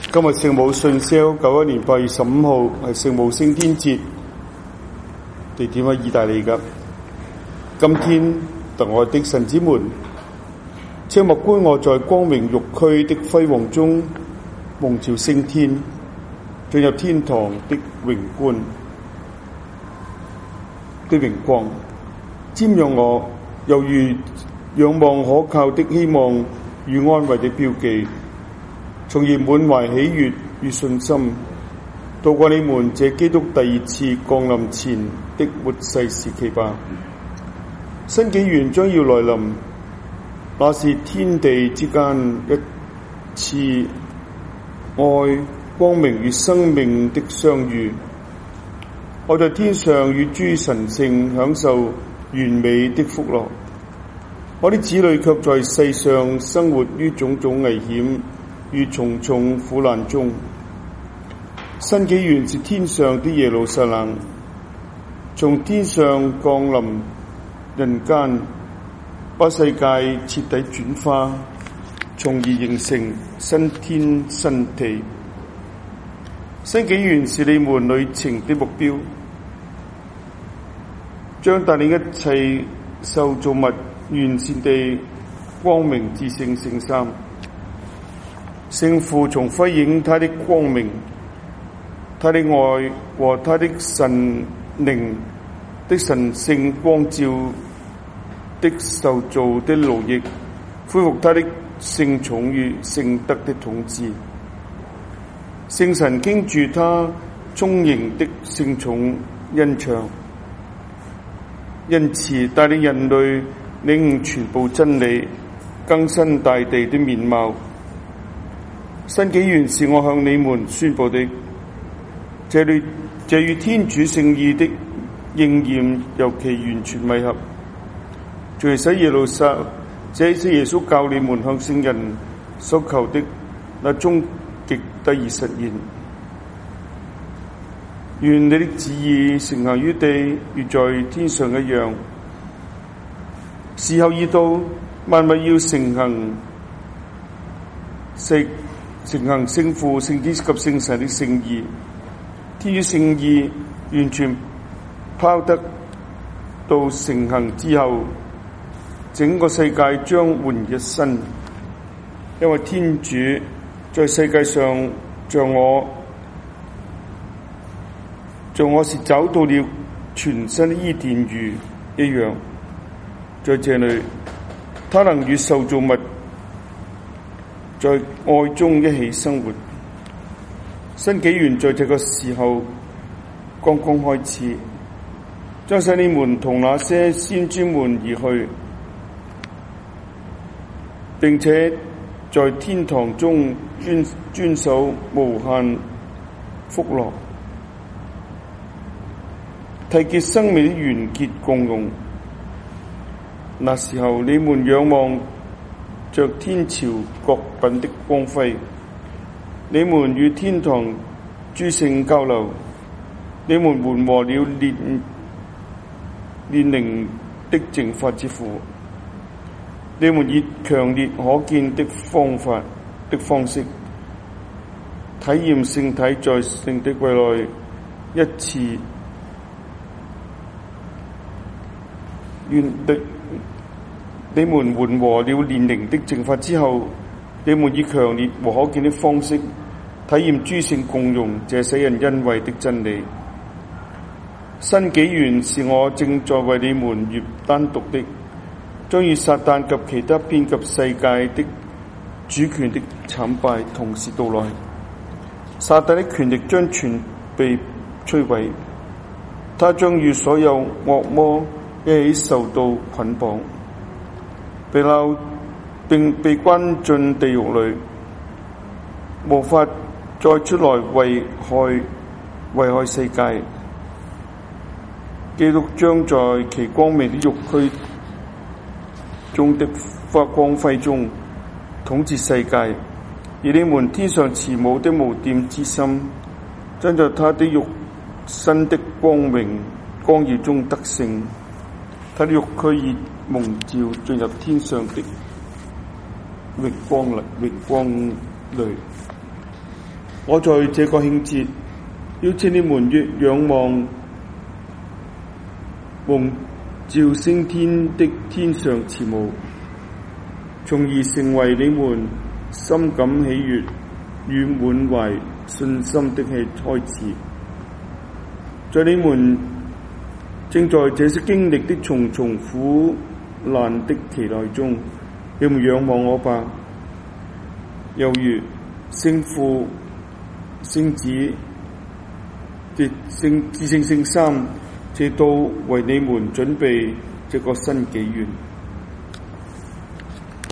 今日聖母信宵91年8月15號係聖母升天節，地點喺意大利㗎。今天特愛的神子們，請默觀我在光榮玉軀的輝煌中蒙召升天，進入天堂的榮觀的榮光，瞻仰我，猶如仰望可靠的希望與安慰的標記，從而滿懷喜悅與信心，度過你們這基督第二次降臨前的末世時期吧。新紀元將要來臨，那是天地之間一次愛、光明與生命的相遇。我在天上與諸神聖享受完美的福樂，我的子女卻在世上生活於種種危險與重重苦難中。新紀元是天上的耶路撒冷，從天上降臨人間，把世界徹底轉化，從而形成新天新地。新紀元是你們旅程的目標，將帶領一切受造物完善地光明至聖三。聖父從輝映他的光明、他的愛和他的神靈的神聖光照的受造的奴役，恢復他的聖寵與聖德的統治。聖神傾注他充盈的聖寵恩賜，因此帶領人類領悟全部真理，更新大地的面貌。新紀元是我向你們宣布的，這與天主聖意的應驗尤其完全吻合。在使耶路撒冷，這是耶穌教你們向聖人所求的那終極得以實現。願你的旨意承行於地，如在天上一樣。時候已到，萬物要承行聖父、聖子及聖神的聖意。天主聖意完全拋得到承行之後，整個世界將煥然一新，因為天主在世界上像我是找到了全新的伊甸園一樣，在這裏他能與受造物在愛中一起生活。新紀元在這個時候剛剛開始，將使你們同那些先知們而去，並且在天堂中遵守無限福樂，締結生命的完結共融。那時候你們仰望着天朝各品的光輝，你們與天堂諸聖交流，你們緩和了煉靈的淨化之苦，你們以強烈可見的方式體驗聖體在聖的櫃內一次你們緩和了煉靈的淨化之後，你們以強烈和可見的方式體驗諸聖共融這使人欣慰的真理。新紀元是我正在為你們預單獨的，將與撒旦及其他遍及世界的主權的慘敗同時到來。撒旦的權力將全被摧毀，他將與所有惡魔一起受到捆綁，被撈並被關進地獄裏，無法再出來危害世界。基督將在其光明的玉軀中的光輝中統治世界，而你們天上慈母的無玷之心將在他的肉身的光耀中得勝。他的玉軀已蒙召進入天上的榮光裏。 我在這個慶節邀請你們越仰望蒙召升天的天上慈母，從而成為你們深感喜悅與滿懷信心的開始。在你們正在這些經歷的重重苦難的期待中，你們仰望我吧，猶如聖父、聖子、至聖三，這都為你們準備這個新紀元。